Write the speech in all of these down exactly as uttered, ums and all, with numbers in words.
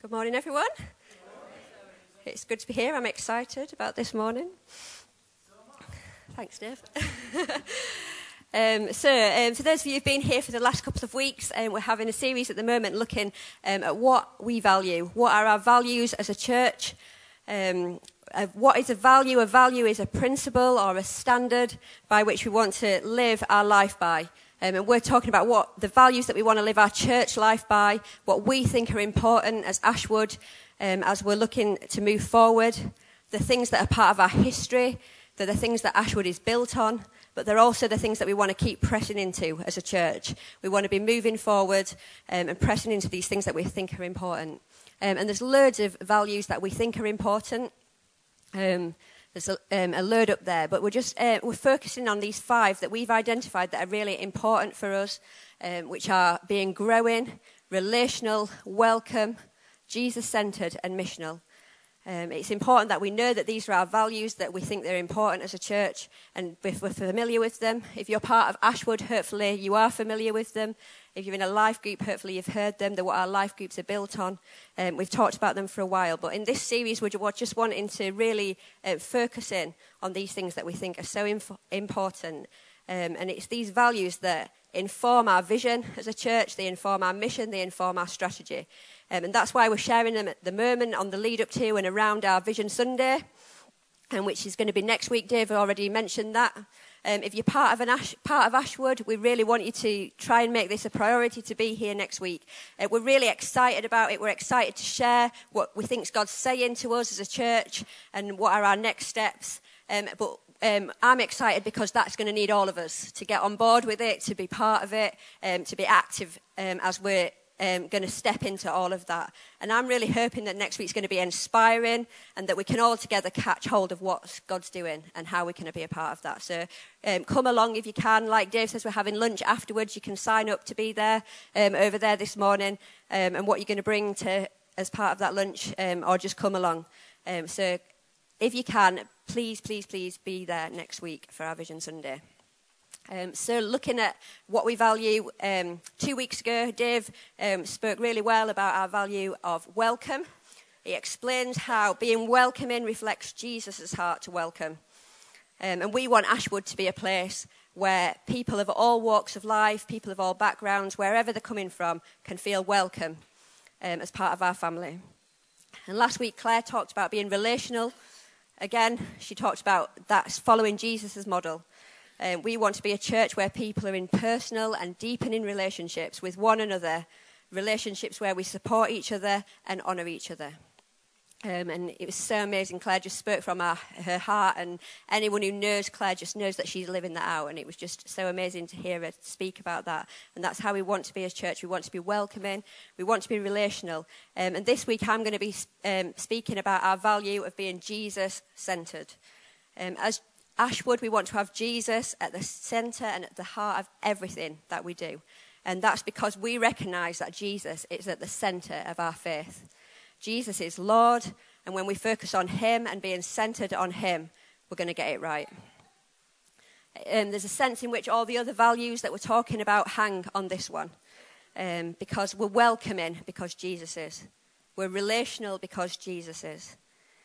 Good morning, everyone. It's good to be here. I'm excited about this morning. Thanks, Dave. um, so, um, for those of you who've been here for the last couple of weeks, um, we're having a series at the moment looking um, at what we value. What are our values as a church? Um, uh, what is a value? A value is a principle or a standard by which we want to live our life by. Um, and we're talking about what the values that we want to live our church life by, what we think are important as Ashwood, um, as we're looking to move forward, the things that are part of our history, they're the things that Ashwood is built on, but they're also the things that we want to keep pressing into as a church. We want to be moving forward um, and pressing into these things that we think are important. Um, and there's loads of values that we think are important. Um There's a, um, a load up there, but we're just uh, we're focusing on these five that we've identified that are really important for us, um, which are being growing, relational, welcome, Jesus-centered, and missional. Um, it's important that we know that these are our values, that we think they're important as a church, and if we're familiar with them. If you're part of Ashwood, hopefully you are familiar with them. If you're in a life group, hopefully you've heard them. They're what our life groups are built on. Um, we've talked about them for a while, but in this series, we're just wanting to really uh, focus in on these things that we think are so inf- important. Um, and it's these values that inform our vision as a church, they inform our mission, they inform our strategy. Um, and that's why we're sharing them at the moment on the lead up to and around our Vision Sunday, and which is going to be next week. Dave already mentioned that. Um, if you're part of an Ash, part of Ashwood, we really want you to try and make this a priority to be here next week. Uh, we're really excited about it. We're excited to share what we think God's saying to us as a church and what are our next steps. Um, but um, I'm excited because that's going to need all of us to get on board with it, to be part of it, um, to be active um, as we're Um, going to step into all of that. And I'm really hoping that next week's going to be inspiring and that we can all together catch hold of what God's doing and how we can be a part of that. So um, come along if you can. Like Dave says, we're having lunch afterwards. You can sign up to be there um, over there this morning um, and what you're going to bring to as part of that lunch um, or just come along. Um, so if you can, please, please, please be there next week for our Vision Sunday. Um, so looking at what we value, um, two weeks ago, Dave um, spoke really well about our value of welcome. He explains how being welcoming reflects Jesus' heart to welcome. Um, and we want Ashwood to be a place where people of all walks of life, people of all backgrounds, wherever they're coming from, can feel welcome um, as part of our family. And last week, Claire talked about being relational. Again, she talked about that following Jesus' model. Um, we want to be a church where people are in personal and deepening relationships with one another, relationships where we support each other and honour each other. Um, and it was so amazing. Claire just spoke from our, her heart, and anyone who knows Claire just knows that she's living that out. And it was just so amazing to hear her speak about that. And that's how we want to be as church. We want to be welcoming. We want to be relational. Um, and this week I'm going to be um, speaking about our value of being Jesus-centred. Um, as Ashwood, we want to have Jesus at the centre and at the heart of everything that we do. And that's because we recognise that Jesus is at the centre of our faith. Jesus is Lord, and when we focus on him and being centred on him, we're going to get it right. Um, there's a sense in which all the other values that we're talking about hang on this one. Um, because we're welcoming because Jesus is. We're relational because Jesus is.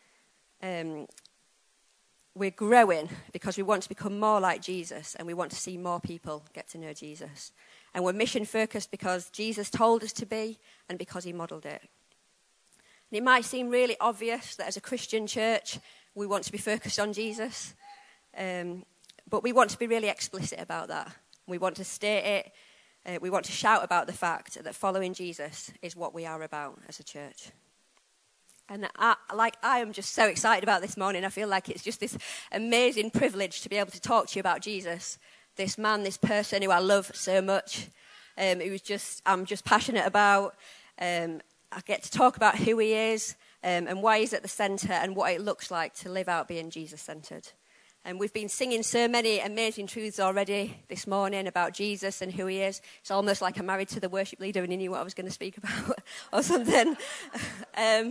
Um We're growing because we want to become more like Jesus and we want to see more people get to know Jesus. And we're mission-focused because Jesus told us to be and because he modelled it. And it might seem really obvious that as a Christian church, we want to be focused on Jesus. Um, but we want to be really explicit about that. We want to state it. Uh, we want to shout about the fact that following Jesus is what we are about as a church. And I, like I am just so excited about this morning. I feel like it's just this amazing privilege to be able to talk to you about Jesus, this man, this person who I love so much. Um, who was just I'm just passionate about. Um, I get to talk about who he is um, and why he's at the centre and what it looks like to live out being Jesus-centred. And we've been singing so many amazing truths already this morning about Jesus and who he is. It's almost like I'm married to the worship leader and he knew what I was going to speak about or something. um,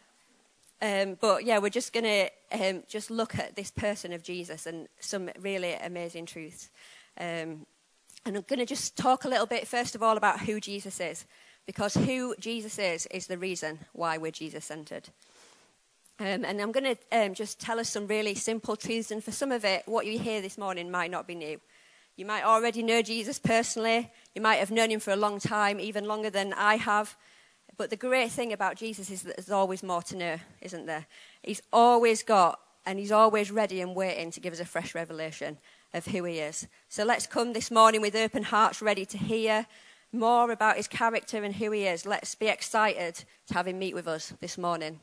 Um, but yeah, we're just going to um, just look at this person of Jesus and some really amazing truths. Um, and I'm going to just talk a little bit, first of all, about who Jesus is. because who Jesus is is the reason why we're Jesus-centered. Um, and I'm going to um, just tell us some really simple truths, and for some of it, what you hear this morning might not be new. You might already know Jesus personally. You might have known him for a long time, even longer than I have. But the great thing about Jesus is that there's always more to know, isn't there? He's always got, and he's always ready and waiting to give us a fresh revelation of who he is. So let's come this morning with open hearts, ready to hear more about his character and who he is. Let's be excited to have him meet with us this morning.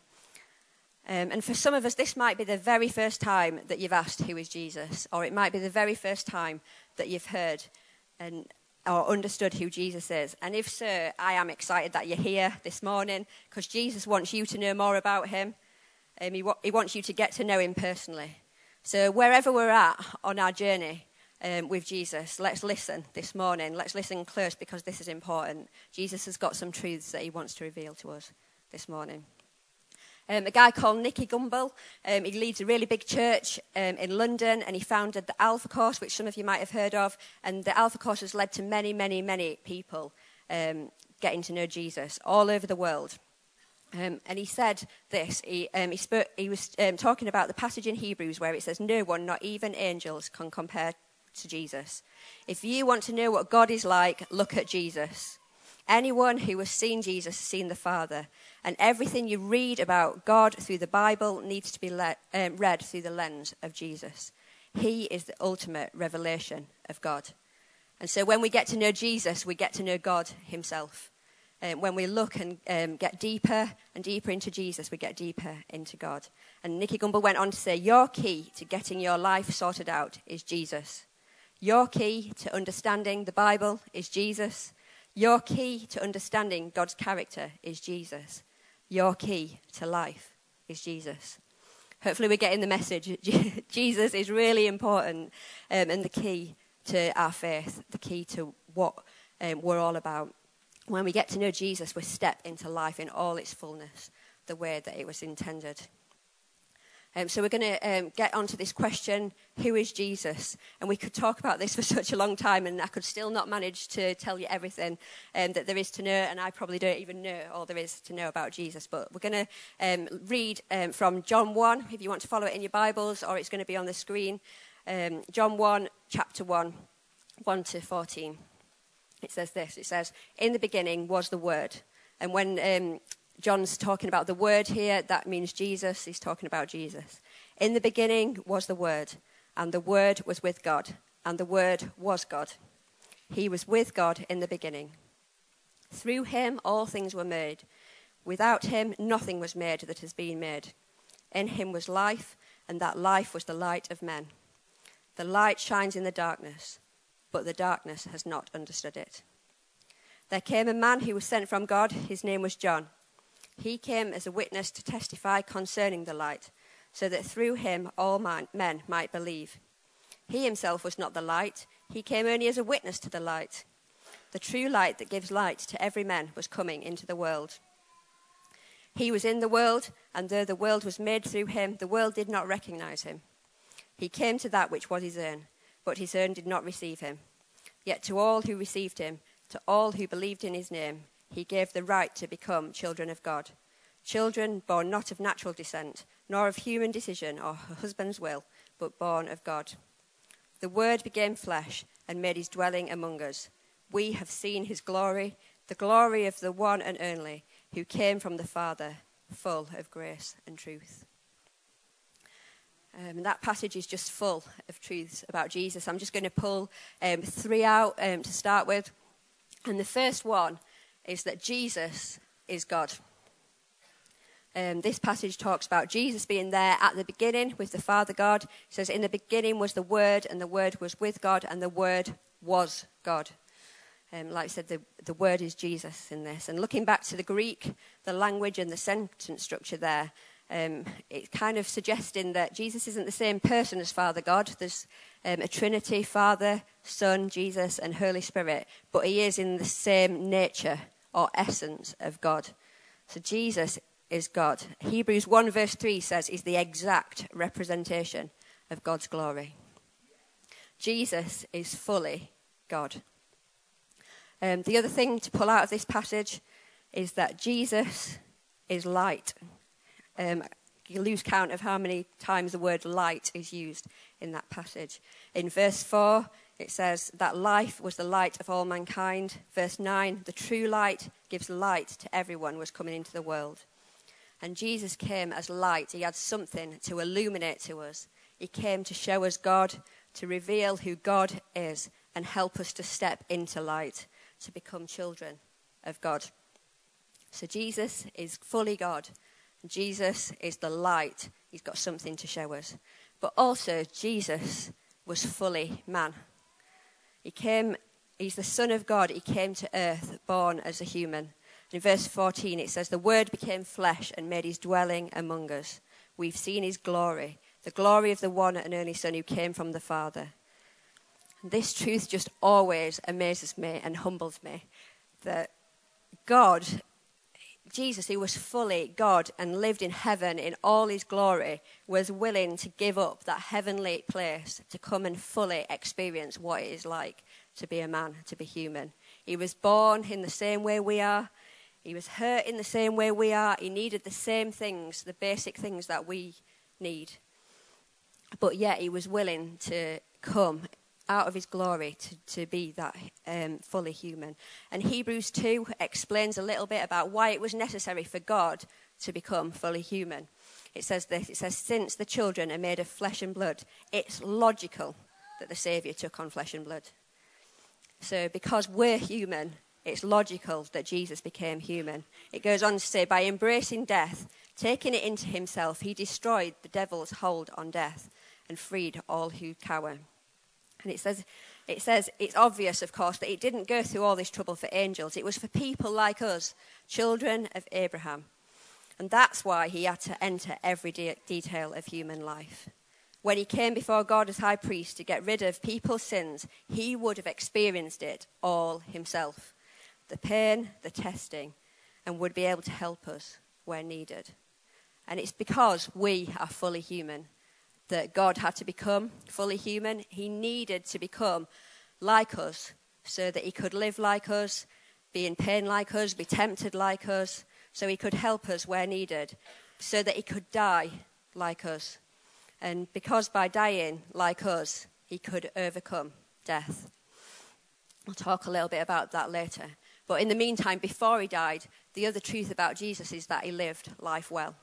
Um, and for some of us, this might be the very first time that you've asked, who is Jesus? Or it might be the very first time that you've heard and or understood who Jesus is. And if so, I am excited that you're here this morning, because Jesus wants you to know more about him. Um, he, wa- he wants you to get to know him personally. So wherever we're at on our journey um, with Jesus, let's listen this morning. Let's listen close, because this is important. Jesus has got some truths that he wants to reveal to us this morning. Um, a guy called Nicky Gumbel, um, he leads a really big church um, in London, and he founded the Alpha Course, which some of you might have heard of. And the Alpha Course has led to many, many, many people um, getting to know Jesus all over the world. Um, and he said this, he, um, he, spoke, he was um, talking about the passage in Hebrews where it says, no one, not even angels, can compare to Jesus. If you want to know what God is like, look at Jesus. Anyone who has seen Jesus has seen the Father. And everything you read about God through the Bible needs to be le- um, read through the lens of Jesus. He is the ultimate revelation of God. And so when we get to know Jesus, we get to know God himself. Um, when we look and um, get deeper and deeper into Jesus, we get deeper into God. And Nicky Gumbel went on to say, your key to getting your life sorted out is Jesus. Your key to understanding the Bible is Jesus. Your key to understanding God's character is Jesus. Your key to life is Jesus. Hopefully we're getting the message. Jesus is really important um, and the key to our faith, the key to what um, we're all about. When we get to know Jesus, we step into life in all its fullness, the way that it was intended. Um, so we're going to um, get onto this question, who is Jesus? And we could talk about this for such a long time, and I could still not manage to tell you everything um, that there is to know, and I probably don't even know all there is to know about Jesus. But we're going to um, read um, from John one, if you want to follow it in your Bibles, or it's going to be on the screen. Um, John one, chapter one, one to fourteen. It says this, it says, in the beginning was the Word. And when Um, John's talking about the Word here, that means Jesus. He's talking about Jesus. In the beginning was the Word, and the Word was with God, and the Word was God. He was with God in the beginning. Through him all things were made. Without him nothing was made that has been made. In him was life, and that life was the light of men. The light shines in the darkness, but the darkness has not understood it. There came a man who was sent from God. His name was John. He came as a witness to testify concerning the light, so that through him all man, men might believe. He himself was not the light. He came only as a witness to the light. The true light that gives light to every man was coming into the world. He was in the world, and though the world was made through him, the world did not recognize him. He came to that which was his own, but his own did not receive him. Yet to all who received him, to all who believed in his name, he gave the right to become children of God, children born not of natural descent, nor of human decision or her husband's will, but born of God. The Word became flesh and made his dwelling among us. We have seen his glory, the glory of the one and only, who came from the Father, full of grace and truth. Um, and that passage is just full of truths about Jesus. I'm just going to pull um, three out um, to start with. And the first one is that Jesus is God. Um, this passage talks about Jesus being there at the beginning with the Father God. It says, in the beginning was the Word, and the Word was with God, and the Word was God. Um, like I said, the, the Word is Jesus in this. And looking back to the Greek, the language and the sentence structure there, um, it's kind of suggesting that Jesus isn't the same person as Father God. There's um, a Trinity, Father, Son, Jesus, and Holy Spirit, but he is in the same nature or essence of God. So Jesus is God. Hebrews one verse three says he's the exact representation of God's glory. Jesus is fully God. Um, the other thing to pull out of this passage is that Jesus is light. Um, you lose count of how many times the word light is used in that passage. In verse four, it says that life was the light of all mankind. Verse nine, the true light gives light to everyone who was coming into the world. And Jesus came as light. He had something to illuminate to us. He came to show us God, to reveal who God is, and help us to step into light, to become children of God. So Jesus is fully God. Jesus is the light. He's got something to show us. But also, Jesus was fully man. He came, he's the Son of God. He came to earth, born as a human. In verse fourteen, it says, the Word became flesh and made his dwelling among us. We've seen his glory, the glory of the one and only Son who came from the Father. And this truth just always amazes me and humbles me, that God, Jesus, who was fully God and lived in heaven in all his glory, was willing to give up that heavenly place to come and fully experience what it is like to be a man, to be human. He was born in the same way we are. He was hurt in the same way we are. He needed the same things, the basic things that we need. But yet he was willing to come out of his glory to, to be that um, fully human. And Hebrews two explains a little bit about why it was necessary for God to become fully human. It says this, it says, since the children are made of flesh and blood, it's logical that the Saviour took on flesh and blood. So because we're human, it's logical that Jesus became human. It goes on to say, by embracing death, taking it into himself, he destroyed the devil's hold on death and freed all who cower. And it says, it says it's obvious, of course, that it didn't go through all this trouble for angels. It was for people like us, children of Abraham. And that's why he had to enter every de- detail of human life. When he came before God as high priest to get rid of people's sins, he would have experienced it all himself. The pain, the testing, and would be able to help us where needed. And it's because we are fully human that God had to become fully human. He needed to become like us so that he could live like us, be in pain like us, be tempted like us, so he could help us where needed, so that he could die like us. And because by dying like us, he could overcome death. We'll talk a little bit about that later. But in the meantime, before he died, the other truth about Jesus is that he lived life well.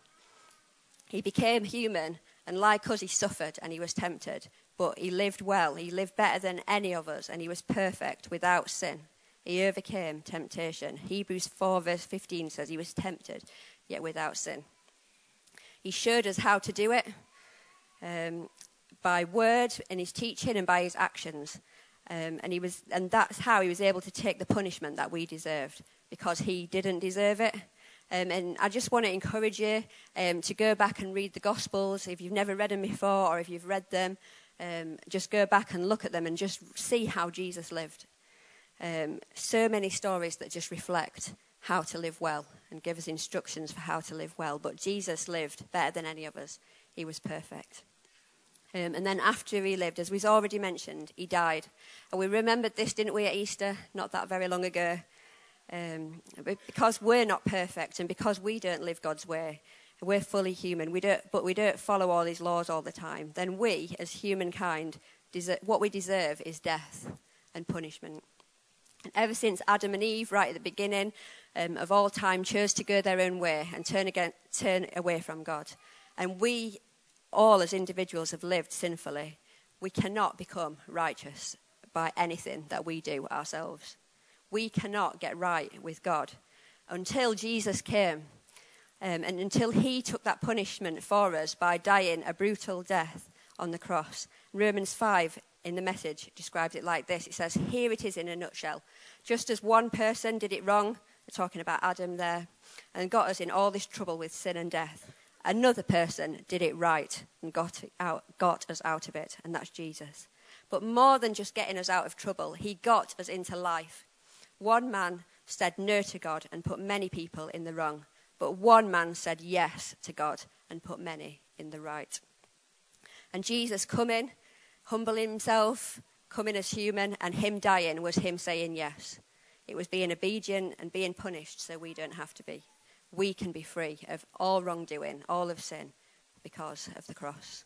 He became human, and like us, he suffered and he was tempted. But he lived well. He lived better than any of us, and he was perfect, without sin. He overcame temptation. Hebrews four verse fifteen says he was tempted, yet without sin. He showed us how to do it um, by word in his teaching and by his actions. Um, and he was, and that's how he was able to take the punishment that we deserved, because he didn't deserve it. Um, and I just want to encourage you um, to go back and read the Gospels. If you've never read them before, or if you've read them, um, just go back and look at them and just see how Jesus lived. Um, so many stories that just reflect how to live well and give us instructions for how to live well. But Jesus lived better than any of us. He was perfect. Um, and then after he lived, as we've already mentioned, he died. And we remembered this, didn't we, at Easter, not that very long ago. Um, because we're not perfect and because we don't live God's way, we're fully human, we don't, but we don't follow all his laws all the time, then we, as humankind, deserve, what we deserve is death and punishment. And ever since Adam and Eve, right at the beginning um, of all time, chose to go their own way and turn, again, turn away from God, and we all as individuals have lived sinfully, we cannot become righteous by anything that we do ourselves. We cannot get right with God until Jesus came um, and until he took that punishment for us by dying a brutal death on the cross. Romans five in the Message describes it like this. It says, here it is in a nutshell. Just as one person did it wrong, we're talking about Adam there, and got us in all this trouble with sin and death, another person did it right and got, it out, got us out of it, and that's Jesus. But more than just getting us out of trouble, he got us into life. One man said no to God and put many people in the wrong. But one man said yes to God and put many in the right. And Jesus coming, humbling himself, coming as human, and him dying was him saying yes. It was being obedient and being punished so we don't have to be. We can be free of all wrongdoing, all of sin, because of the cross.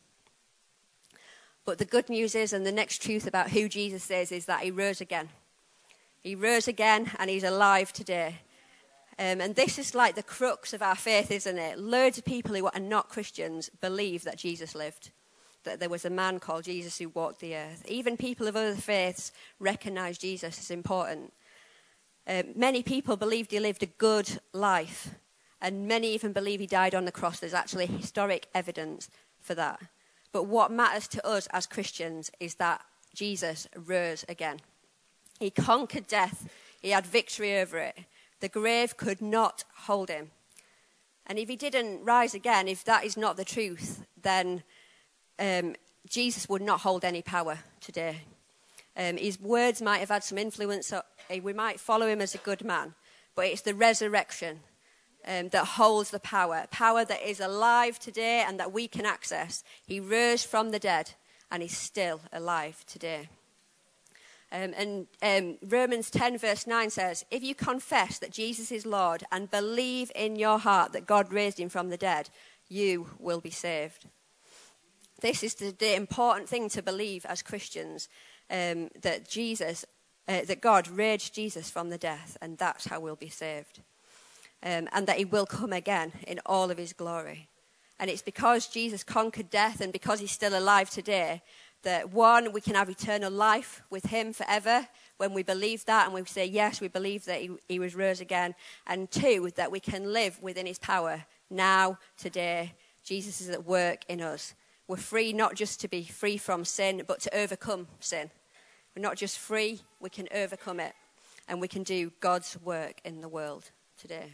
But the good news is, and the next truth about who Jesus is, is that he rose again. He rose again and he's alive today. Um, and this is like the crux of our faith, isn't it? Loads of people who are not Christians believe that Jesus lived, that there was a man called Jesus who walked the earth. Even people of other faiths recognize Jesus as important. Um, many people believed he lived a good life, and many even believe he died on the cross. There's actually historic evidence for that. But what matters to us as Christians is that Jesus rose again. He conquered death. He had victory over it. The grave could not hold him. And if he didn't rise again, if that is not the truth, then um, Jesus would not hold any power today. Um, his words might have had some influence. So we might follow him as a good man. But it's the resurrection um, that holds the power. Power that is alive today and that we can access. He rose from the dead and he's still alive today. Um, and um, Romans ten verse nine says, if you confess that Jesus is Lord and believe in your heart that God raised him from the dead, you will be saved. This is the, the important thing to believe as Christians, um, that Jesus, uh, that God raised Jesus from the death, and that's how we'll be saved. Um, and that he will come again in all of his glory. And it's because Jesus conquered death and because he's still alive today that, one, we can have eternal life with him forever when we believe that and we say, yes, we believe that he, he was rose again. And two, that we can live within his power now, today. Jesus is at work in us. We're free not just to be free from sin, but to overcome sin. We're not just free, we can overcome it. And we can do God's work in the world today.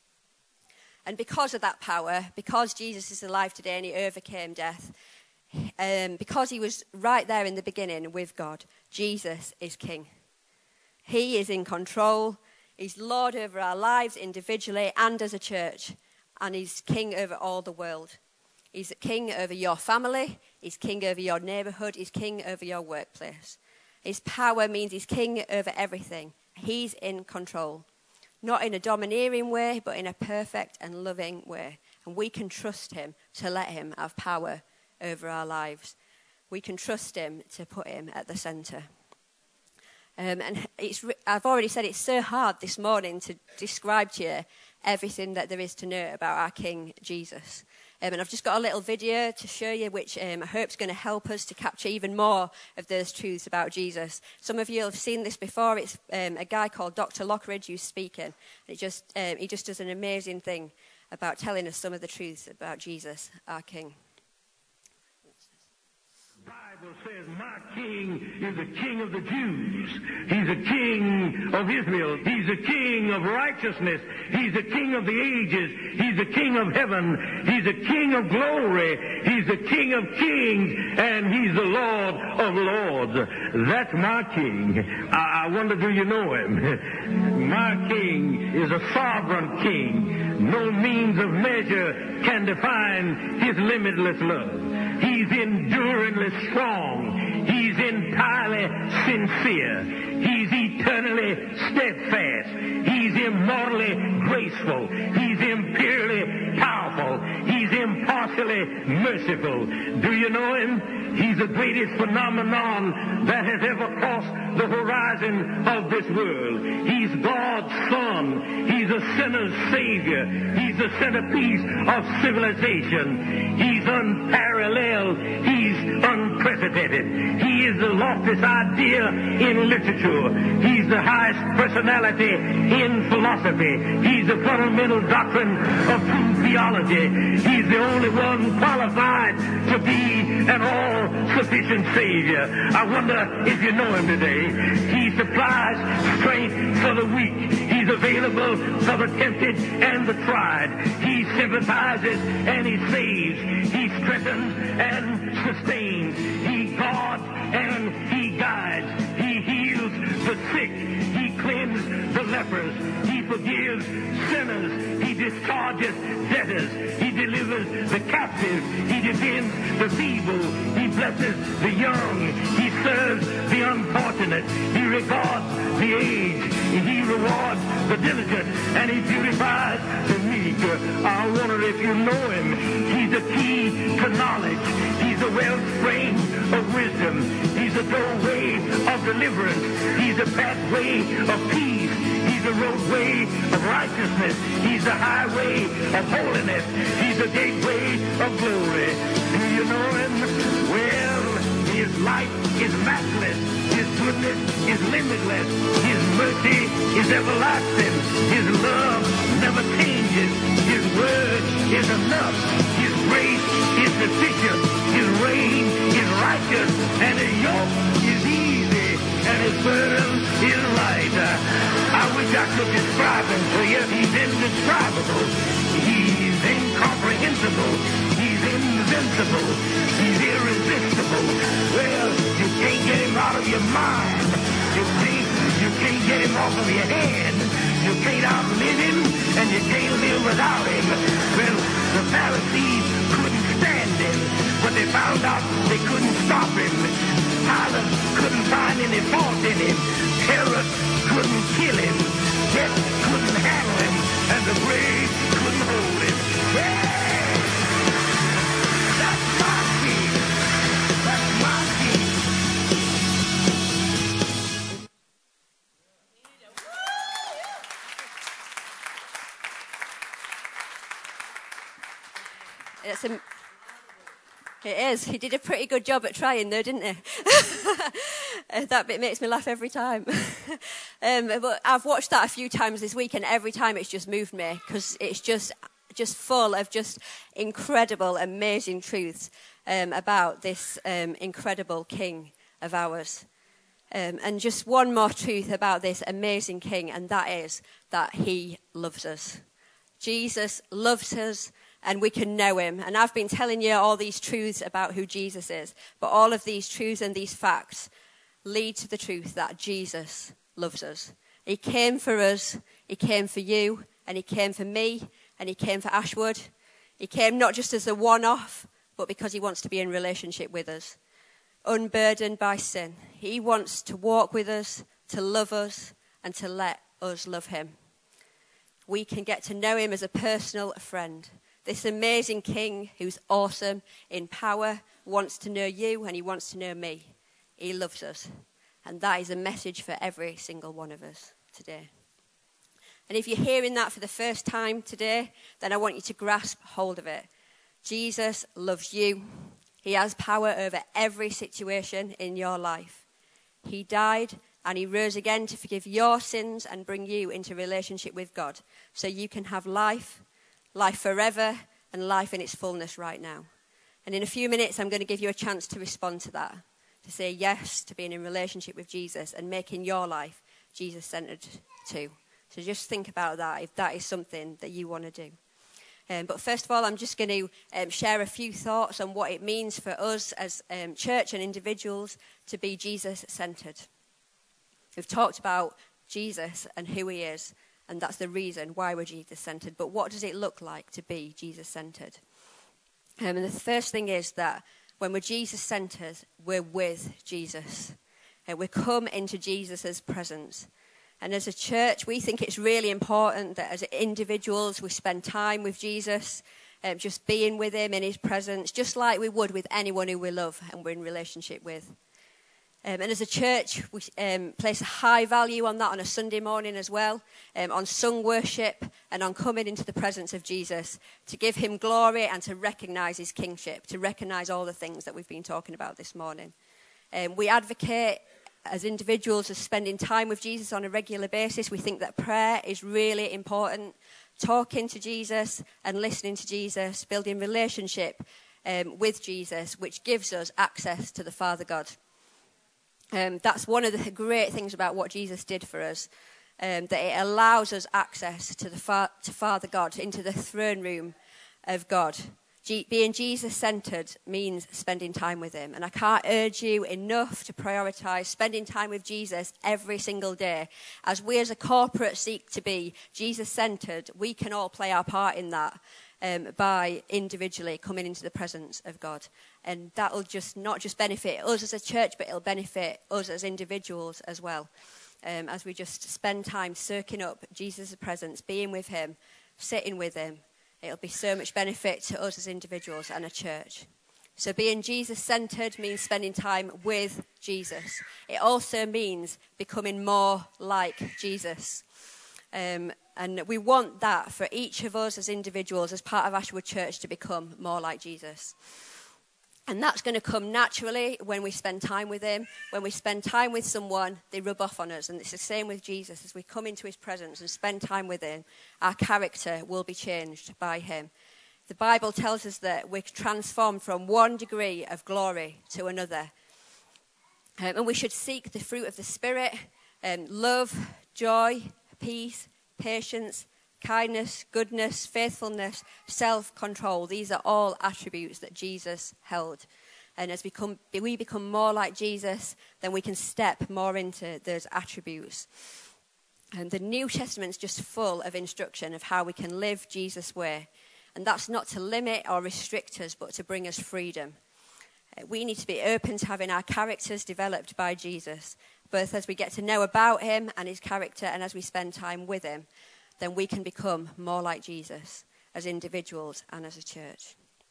And because of that power, because Jesus is alive today and he overcame death, Um, because he was right there in the beginning with God, Jesus is king. He is in control. He's Lord over our lives individually and as a church. And he's king over all the world. He's king over your family. He's king over your neighborhood. He's king over your workplace. His power means he's king over everything. He's in control. Not in a domineering way, but in a perfect and loving way. And we can trust him to let him have power over our lives. We can trust him to put him at the centre. Um, and it's, I've already said it's so hard this morning to describe to you everything that there is to know about our King Jesus. Um, and I've just got a little video to show you, which um, I hope is going to help us to capture even more of those truths about Jesus. Some of you have seen this before. It's um, a guy called Doctor Lockridge who's speaking. It just, um, he just does an amazing thing about telling us some of the truths about Jesus, our King. The Bible says, my king is the king of the Jews. He's a king of Israel. He's a king of righteousness. He's the king of the ages. He's the king of heaven. He's the king of glory. He's the king of kings. And he's the Lord of lords. That's my king. I, I wonder, do you know him? My king is a sovereign king. No means of measure can define his limitless love. He's enduringly strong. He's entirely sincere. He's eternally steadfast. He's immortally graceful. He's imperially powerful. He's impartially merciful. Do you know him? He's the greatest phenomenon that has ever crossed the horizon of this world. He's God's Son. He's a sinner's Savior. He's the centerpiece of civilization. He's unparalleled. He's unprecedented. He is the loftiest idea in literature. He's the highest personality in philosophy. He's the fundamental doctrine of true theology. He's the only one qualified to be an all-sufficient Savior. I wonder if you know him today. He supplies strength for the weak. He's available for the tempted and the tried. He sympathizes and he saves. He strengthens and sustains. He guards and he guides. He heals the sick. He cleanses the lepers. He forgives sinners. He discharges debtors. He delivers the captive. He defends the feeble. He blesses the young. He serves the unfortunate. He regards the aged. He rewards the diligent, and he beautifies the meek. I wonder if you know him. He's the key to knowledge. He's the wellspring of wisdom. He's the doorway of deliverance. He's the pathway of peace. He's the roadway of righteousness. He's the highway of holiness. He's the gateway of glory. Do you know him? Well, his light is matchless. His goodness is limitless. His mercy is everlasting. His love never changes. His word is enough. His grace is sufficient. His reign is righteous. And his yoke is easy. And his burden is light. I wish I could describe him to you. He's indescribable. He's incomprehensible. He's invincible. He's irresistible. Well, you can't get him out of your mind. You can't, you can't get him off of your hand. You can't outlive him, and you can't live without him. Well, the Pharisees couldn't stand him, but they found out they couldn't stop him. Pilate couldn't find any fault in him. Herod couldn't kill him. Death couldn't handle him, and the grave couldn't hold him. Yeah! That's my king. That's my king. It's a, it is. He did a pretty good job at trying, though, didn't he? That bit makes me laugh every time. um, but I've watched that a few times this week, and every time it's just moved me, because it's just just full of just incredible, amazing truths um, about this um, incredible King of ours. Um, and just one more truth about this amazing King, and that is that he loves us. Jesus loves us, and we can know him. And I've been telling you all these truths about who Jesus is, but all of these truths and these facts lead to the truth that Jesus loves us. He came for us, he came for you, and he came for me, and he came for Ashwood. He came not just as a one-off, but because he wants to be in relationship with us, unburdened by sin. He wants to walk with us, to love us, and to let us love him. We can get to know him as a personal friend. This amazing King who's awesome in power wants to know you, and he wants to know me. He loves us. And that is a message for every single one of us today. And if you're hearing that for the first time today, then I want you to grasp hold of it. Jesus loves you. He has power over every situation in your life. He died and he rose again to forgive your sins and bring you into relationship with God, so you can have life, life forever, and life in its fullness right now. And in a few minutes, I'm going to give you a chance to respond to that, to say yes to being in relationship with Jesus and making your life Jesus-centered too. So just think about that, if that is something that you want to do. Um, but first of all, I'm just going to um, share a few thoughts on what it means for us as um, church and individuals to be Jesus-centered. We've talked about Jesus and who he is, and that's the reason why we're Jesus-centered. But what does it look like to be Jesus-centered? Um, and the first thing is that when we're Jesus-centered, we're with Jesus. Uh, we come into Jesus' presence. And as a church, we think it's really important that as individuals, we spend time with Jesus, um, just being with him in his presence, just like we would with anyone who we love and we're in relationship with. Um, and as a church, we um, place a high value on that on a Sunday morning as well, um, on sung worship and on coming into the presence of Jesus to give him glory and to recognize his kingship, to recognize all the things that we've been talking about this morning. Um, we advocate as individuals as spending time with Jesus on a regular basis. We think that prayer is really important. Talking to Jesus and listening to Jesus, building relationship um, with Jesus, which gives us access to the Father God. Um, that's one of the great things about what Jesus did for us, um, that it allows us access to the fa- to Father God, into the throne room of God. G- being Jesus-centered means spending time with him. And I can't urge you enough to prioritize spending time with Jesus every single day. As we as a corporate seek to be Jesus-centered, we can all play our part in that um, by individually coming into the presence of God. And that will just not just benefit us as a church, but it'll benefit us as individuals as well. um, as we just spend time soaking up Jesus' presence, being with him, sitting with him. It'll be so much benefit to us as individuals and a church. So being Jesus-centered means spending time with Jesus. It also means becoming more like Jesus. Um, and we want that for each of us as individuals, as part of Ashwood Church, to become more like Jesus. And that's going to come naturally when we spend time with him. When we spend time with someone, they rub off on us. And it's the same with Jesus. As we come into his presence and spend time with him, our character will be changed by him. The Bible tells us that we're transformed from one degree of glory to another. Um, and we should seek the fruit of the Spirit, um, love, joy, peace, patience, kindness, goodness, faithfulness, self-control. These are all attributes that Jesus held. And as we become, we become more like Jesus, then we can step more into those attributes. And the New Testament's just full of instruction of how we can live Jesus' way. And that's not to limit or restrict us, but to bring us freedom. We need to be open to having our characters developed by Jesus, both as we get to know about him and his character and as we spend time with him. Then we can become more like Jesus as individuals and as a church.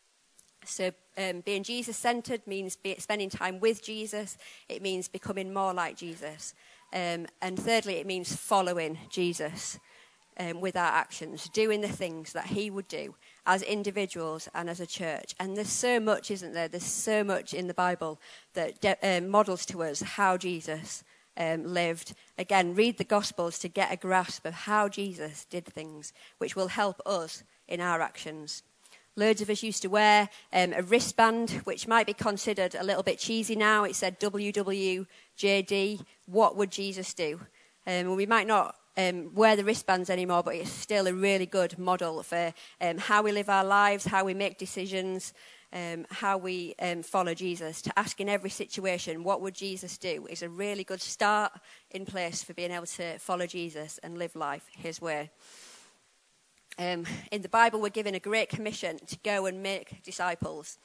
So um, being Jesus-centered means be, spending time with Jesus. It means becoming more like Jesus. Um, and thirdly, it means following Jesus um, with our actions, doing the things that he would do as individuals and as a church. And there's so much, isn't there? There's so much in the Bible that de- um, models to us how Jesus Um, lived. Again, read the Gospels to get a grasp of how Jesus did things, which will help us in our actions. Loads of us used to wear um, a wristband, which might be considered a little bit cheesy now. It said W W J D, what would Jesus do? Um, we might not um, wear the wristbands anymore, but it's still a really good model for um, how we live our lives, how we make decisions, Um, how we um, follow Jesus. To ask in every situation, what would Jesus do, is a really good start in place for being able to follow Jesus and live life his way. Um, in the Bible, we're given a great commission to go and make disciples,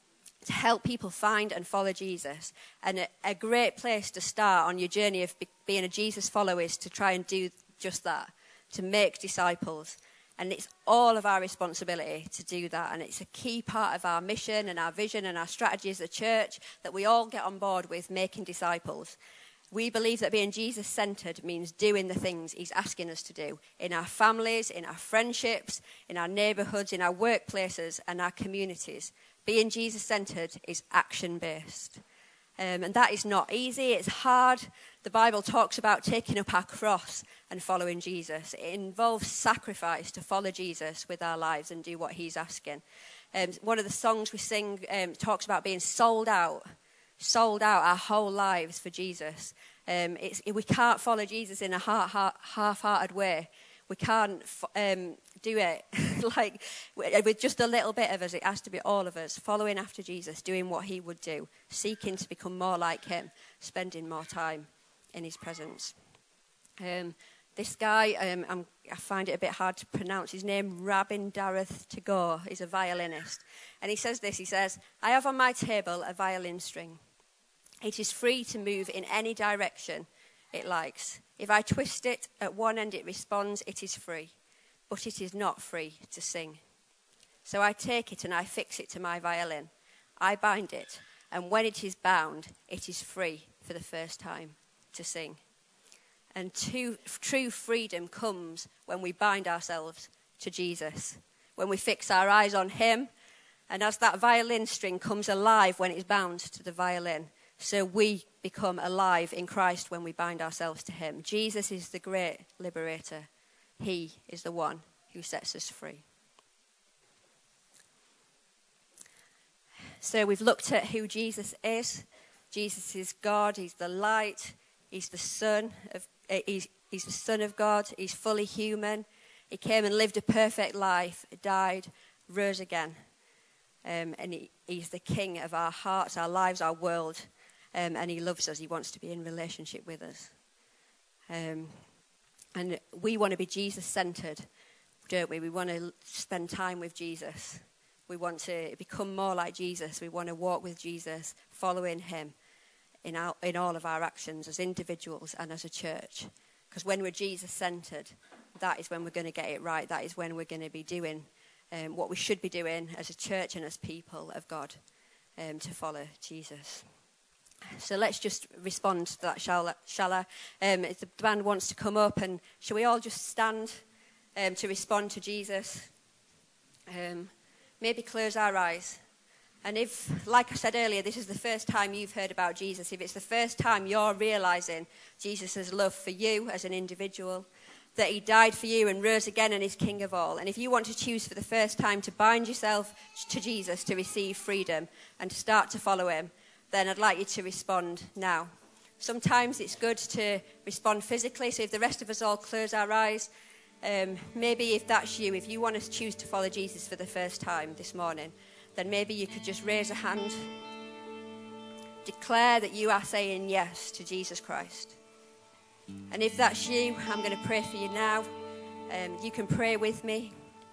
to help people find and follow Jesus. And a, a great place to start on your journey of be, being a Jesus follower is to try and do just that, to make disciples. And it's all of our responsibility to do that. And it's a key part of our mission and our vision and our strategy as a church that we all get on board with making disciples. We believe that being Jesus-centered means doing the things he's asking us to do in our families, in our friendships, in our neighborhoods, in our workplaces and our communities. Being Jesus-centered is action-based. Um, and that is not easy. It's hard. The Bible talks about taking up our cross and following Jesus. It involves sacrifice to follow Jesus with our lives and do what he's asking. Um, one of the songs we sing um, talks about being sold out, sold out our whole lives for Jesus. Um, it's, we can't follow Jesus in a heart, heart, half-hearted way. We can't um, do it like with just a little bit of us. It has to be all of us following after Jesus, doing what he would do, seeking to become more like him, spending more time in his presence. Um, this guy, um, I'm, I find it a bit hard to pronounce his name, Rabindranath Tagore. He's a violinist. And he says this, he says, "I have on my table a violin string. It is free to move in any direction it likes. If I twist it at one end, it responds, it is free. But it is not free to sing. So I take it and I fix it to my violin. I bind it, and when it is bound, it is free for the first time to sing." And true, true freedom comes when we bind ourselves to Jesus, when we fix our eyes on him, and as that violin string comes alive when it's bound to the violin, so we become alive in Christ when we bind ourselves to him. Jesus is the great liberator. He is the one who sets us free. So we've looked at who Jesus is. Jesus is God. He's the light. He's the Son of uh, he's, he's the Son of God. He's fully human. He came and lived a perfect life, died, rose again. Um, and he, he's the King of our hearts, our lives, our world. Um, and he loves us. He wants to be in relationship with us. Um, and we want to be Jesus-centered, don't we? We want to spend time with Jesus. We want to become more like Jesus. We want to walk with Jesus, following him in, our, in all of our actions as individuals and as a church. Because when we're Jesus-centered, that is when we're going to get it right. That is when we're going to be doing um, what we should be doing as a church and as people of God um, to follow Jesus. So let's just respond to that, shall, shall I? Um, if the band wants to come up, and shall we all just stand um, to respond to Jesus? Um, maybe close our eyes. And if, like I said earlier, this is the first time you've heard about Jesus, if it's the first time you're realising Jesus' love for you as an individual, that he died for you and rose again and is King of all, and if you want to choose for the first time to bind yourself to Jesus to receive freedom and to start to follow him, then I'd like you to respond now. Sometimes it's good to respond physically, so if the rest of us all close our eyes, um, maybe if that's you, if you want to choose to follow Jesus for the first time this morning, then maybe you could just raise a hand. Declare that you are saying yes to Jesus Christ. And if that's you, I'm going to pray for you now. Um, you can pray with me.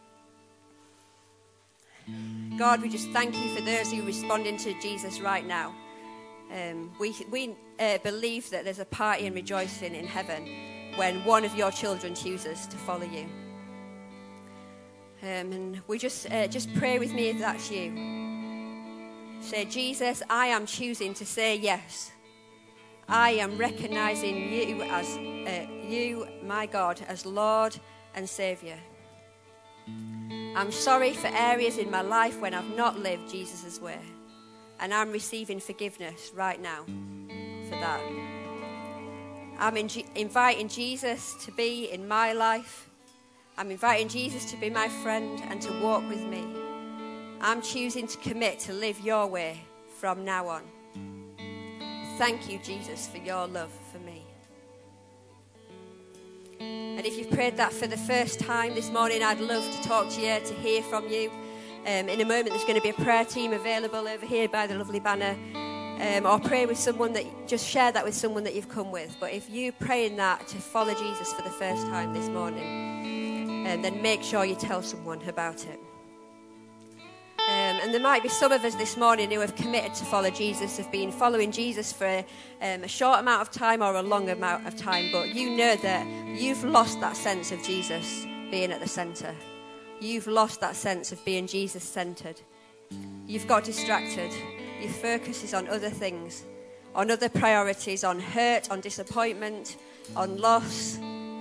God, we just thank you for those who are responding to Jesus right now. Um, we we uh, believe that there's a party and rejoicing in heaven when one of your children chooses to follow you. Um, and we just uh, just pray with me if that's you. Say, Jesus, I am choosing to say yes. I am recognizing you as uh, you, my God, as Lord and Saviour. I'm sorry for areas in my life when I've not lived Jesus' way, and I'm receiving forgiveness right now for that. I'm in G- inviting Jesus to be in my life. I'm inviting Jesus to be my friend and to walk with me. I'm choosing to commit to live your way from now on. Thank you, Jesus, for your love for me. And if you've prayed that for the first time this morning, I'd love to talk to you, to hear from you. Um, in a moment, there's going to be a prayer team available over here by the lovely banner. Um, or pray with someone that, just share that with someone that you've come with. But if you're praying that to follow Jesus for the first time this morning, um, then make sure you tell someone about it. Um, and there might be some of us this morning who have committed to follow Jesus, have been following Jesus for um, a short amount of time or a long amount of time, but you know that you've lost that sense of Jesus being at the centre. You've lost that sense of being Jesus-centred. You've got distracted. Your focus is on other things, on other priorities, on hurt, on disappointment, on loss,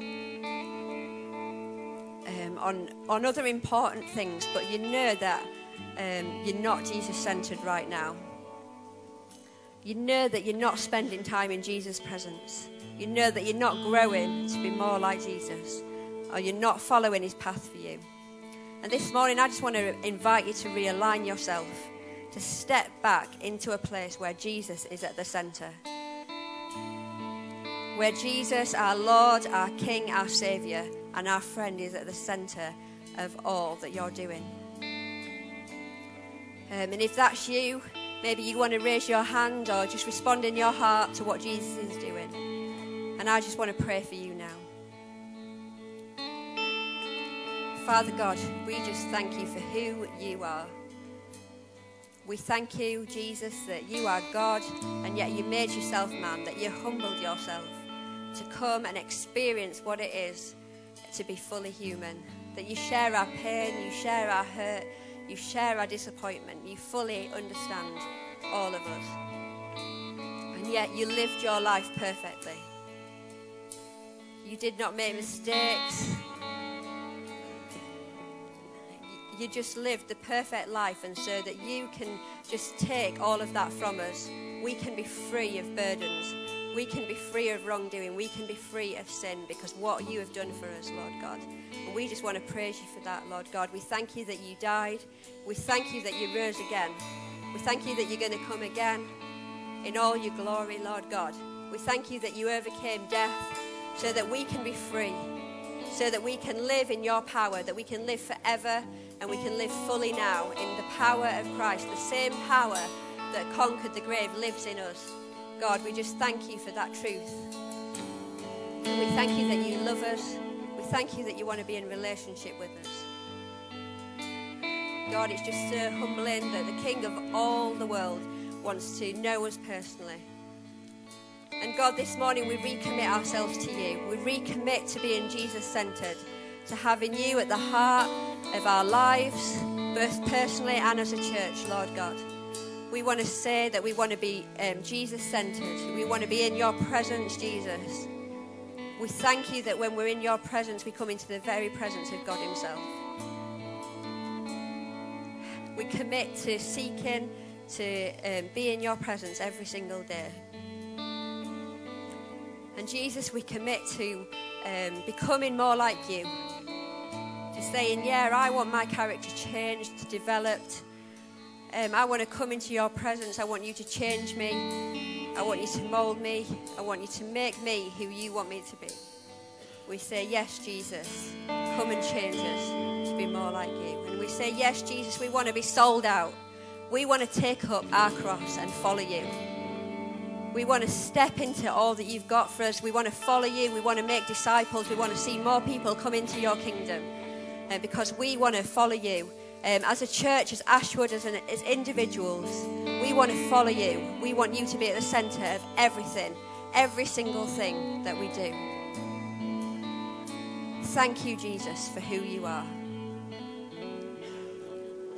um, on, on other important things, but you know that Um, you're not Jesus-centred right now. You know that you're not spending time in Jesus' presence. You know that you're not growing to be more like Jesus, or you're not following his path for you. And this morning, I just want to invite you to realign yourself, to step back into a place where Jesus is at the centre. Where Jesus, our Lord, our King, our Saviour, and our friend is at the centre of all that you're doing. Um, and if that's you, maybe you want to raise your hand or just respond in your heart to what Jesus is doing. And I just want to pray for you now. Father God, we just thank you for who you are. We thank you, Jesus, that you are God, and yet you made yourself man, that you humbled yourself to come and experience what it is to be fully human, that you share our pain, you share our hurt, you share our disappointment. You fully understand all of us. And yet you lived your life perfectly. You did not make mistakes. You just lived the perfect life, and so that you can just take all of that from us, we can be free of burdens. We can be free of wrongdoing. We can be free of sin because what you have done for us, Lord God. And we just want to praise you for that, Lord God. We thank you that you died. We thank you that you rose again. We thank you that you're going to come again in all your glory, Lord God. We thank you that you overcame death so that we can be free, so that we can live in your power, that we can live forever and we can live fully now in the power of Christ. The same power that conquered the grave lives in us. God, we just thank you for that truth. And we thank you that you love us. We thank you that you want to be in relationship with us. God, it's just so humbling that the King of all the world wants to know us personally. And God, this morning we recommit ourselves to you. We recommit to being Jesus-centered, to having you at the heart of our lives, both personally and as a church, Lord God. We want to say that we want to be um, Jesus-centered. We want to be in your presence, Jesus. We thank you that when we're in your presence, we come into the very presence of God himself. We commit to seeking to um, be in your presence every single day. And Jesus, we commit to um, becoming more like you. To saying, yeah, I want my character changed, developed. Um, I want to come into your presence. I want you to change me. I want you to mold me. I want you to make me who you want me to be. We say, yes, Jesus, come and change us to be more like you. And we say, yes, Jesus, we want to be sold out. We want to take up our cross and follow you. We want to step into all that you've got for us. We want to follow you. We want to make disciples. We want to see more people come into your kingdom. Uh, because we want to follow you. Um, as a church, as Ashwood, as, an, as individuals, we want to follow you. We want you to be at the centre of everything, every single thing that we do. Thank you, Jesus, for who you are.